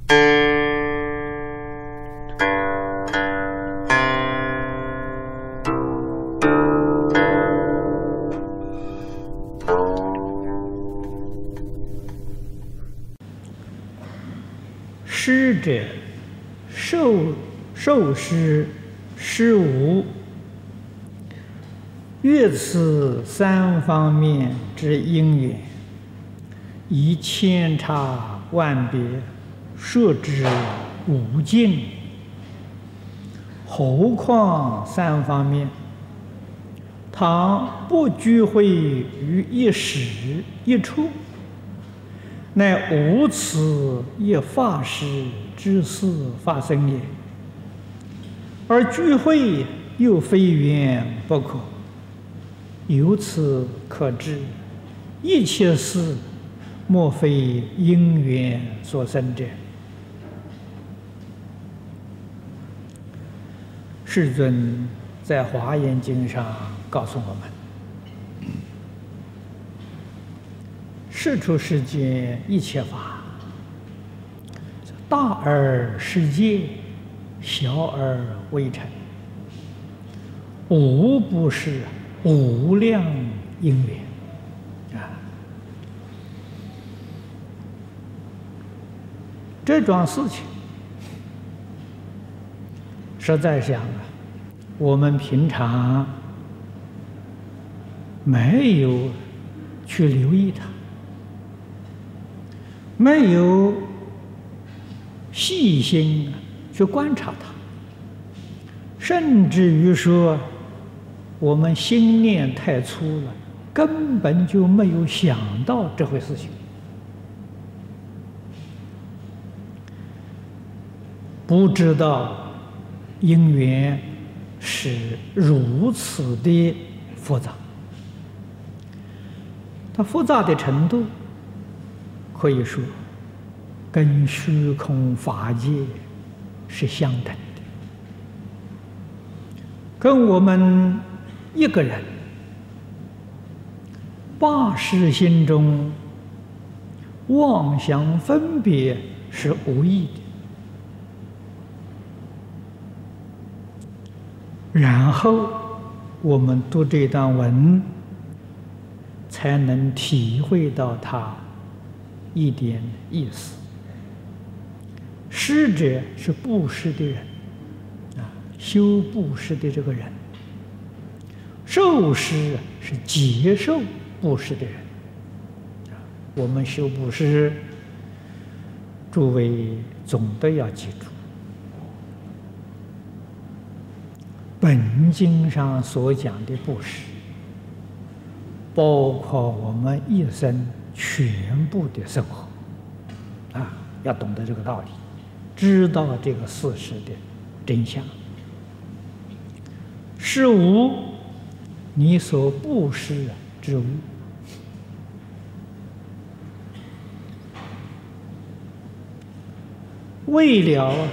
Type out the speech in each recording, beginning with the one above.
施者，受施，施无。越此三方面之因缘，以千差万别，说之无尽。何况三方面，倘不聚会于一时一处，乃无此一法师之事发生也。而聚会又非缘不可，由此可知，一切事莫非因缘所生者。世尊在《华严经》上告诉我们：世出世间一切法，大而世界，小而微尘，无不是无量因缘啊！这桩事情，实在想啊，我们平常没有去留意它，没有细心去观察它，甚至于说我们心念太粗了，根本就没有想到这回事情。不知道因缘是如此的复杂，它复杂的程度可以说跟虚空法界是相等的，跟我们一个人八识心中妄想分别是无异的。然后我们读这段文，才能体会到它一点意思。施者是布施的人啊，修布施的这个人；受施是接受布施的人啊。我们修布施，诸位总得要记住，本经上所讲的布施，包括我们一生全部的生活啊，要懂得这个道理，知道这个事实的真相。是无你所布施之物，为了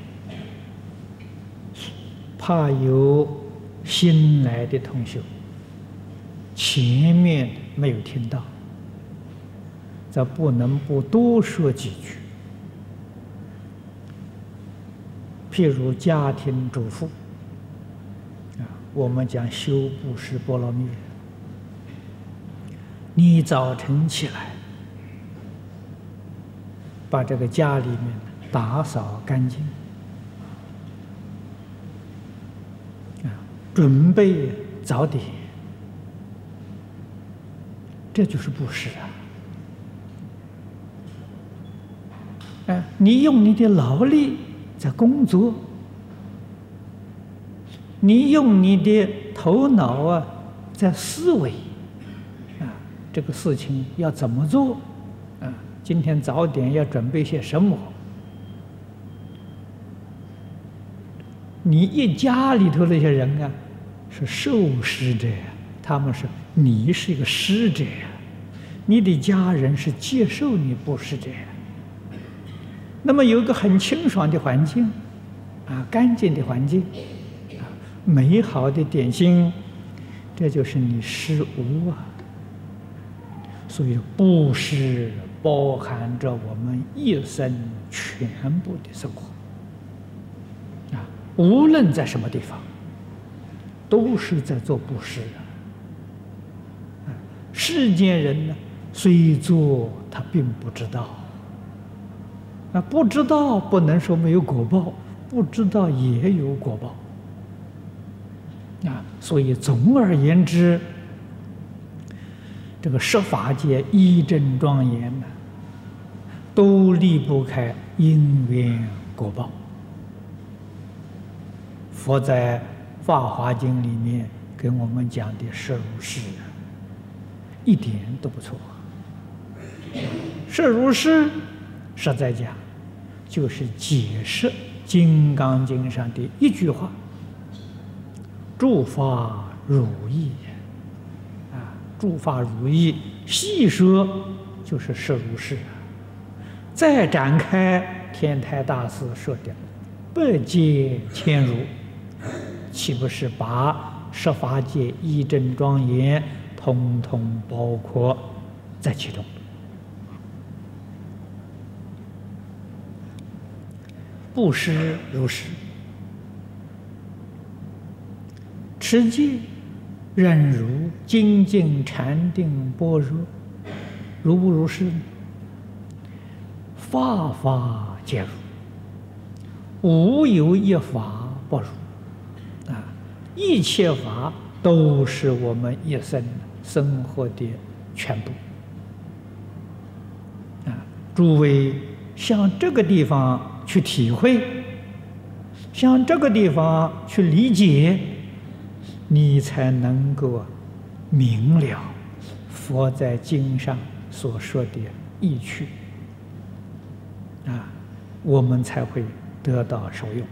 怕有新来的同学前面没有听到，则不能不多说几句。譬如家庭主妇啊，我们讲修布施波罗蜜，你早晨起来把这个家里面打扫干净，准备早点，这就是布施啊！你用你的劳力在工作，你用你的头脑啊在思维啊，这个事情要怎么做啊？今天早点要准备些什么？你一家里头那些人啊，是受施者，他们是你是一个施者，你的家人是接受你布施者。那么有一个很清爽的环境啊，干净的环境啊，美好的点心，这就是你施无啊。所以布施包含着我们一生全部的生活啊，无论在什么地方，都是在做布施啊。世间人呢，虽做他并不知道啊，不知道不能说没有果报，不知道也有果报啊。所以总而言之，这个十法界一真庄严呢，都离不开因缘果报。佛在《法华经》里面跟我们讲的实如是，一点都不错。实如是，实在讲，就是解释《金刚经》上的一句话：“诸法如意。”啊，诸法如意，细说就是实如是。再展开，天台大师说的“百界千如”，岂不是把十法界一真庄严统统包括在其中？布施如是，持戒、忍辱、精进、禅定、般若，如不如是呢？法法皆如，无有一法不如啊！一切法都是我们一生生活的全部啊！诸位向这个地方去体会，向这个地方去理解，你才能够明了佛在经上所说的意趣啊，我们才会得到受用。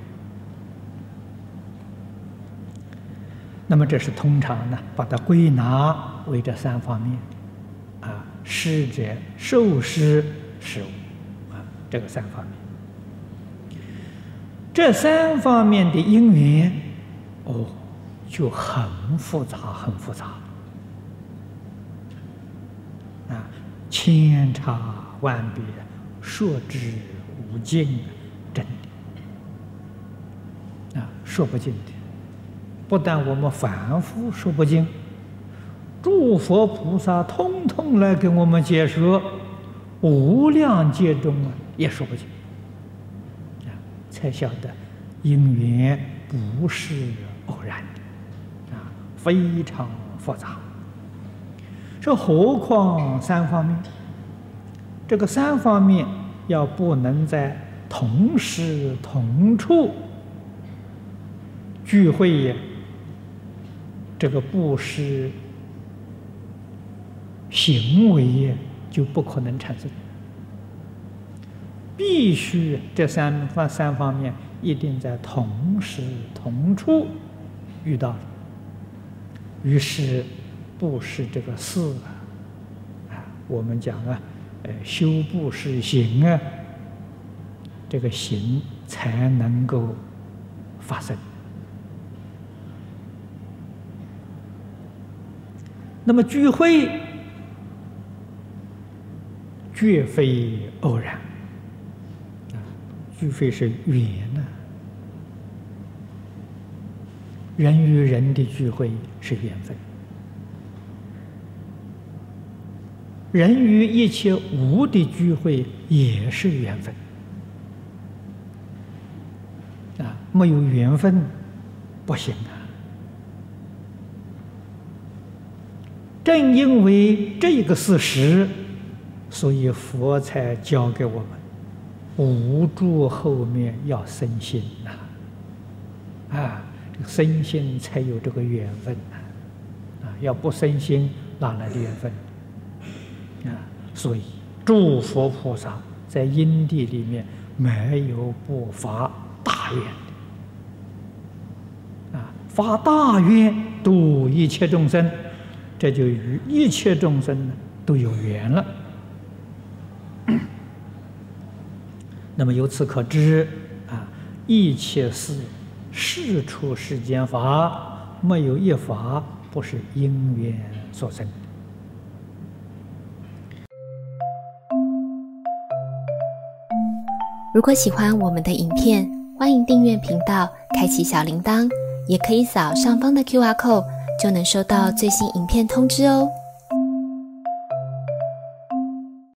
那么这是通常呢，把它归纳为这三方面啊：施者、受施、施物啊，这个三方面。这三方面的因缘，哦，就很复杂，很复杂啊，千差万别，说之无尽，真的啊，说不尽的。不但我们反复说不尽，诸佛菩萨通通来给我们解说，无量劫中啊也说不尽啊，才晓得因缘不是偶然的啊，非常复杂。这何况三方面？这个三方面要不能在同时同处聚会也，这个布施行为也就不可能产生。必须这三方面一定在同时同处遇到了，于是布施这个事啊，我们讲啊，修布施行啊，这个行才能够发生。那么聚会绝非偶然啊，聚会是缘呐。人与人的聚会是缘分，人与一切无的聚会也是缘分啊，没有缘分不行啊。正因为这个事实，所以佛才教给我们无助后面要生心呐，啊，这个生心才有这个缘分呐，啊，要不生心哪来的缘分啊？所以诸佛菩萨在因地里面没有不发大愿的啊，发大愿度一切众生。这就与一切众生呢都有缘了。那么由此可知啊，一切事事出世间法，没有一法不是因缘所生的。 如果喜欢我们的影片，欢迎订阅频道，开启小铃铛，也可以扫上方的 QR code，就能收到最新影片通知哦。